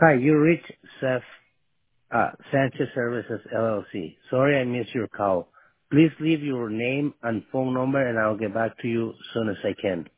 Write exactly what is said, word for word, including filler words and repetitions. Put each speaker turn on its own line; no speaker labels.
Hi, you reached Seth uh, Sanchez Services L L C. Sorry I missed your call. Please leave your name and phone number and I'll get back to you as soon as I can.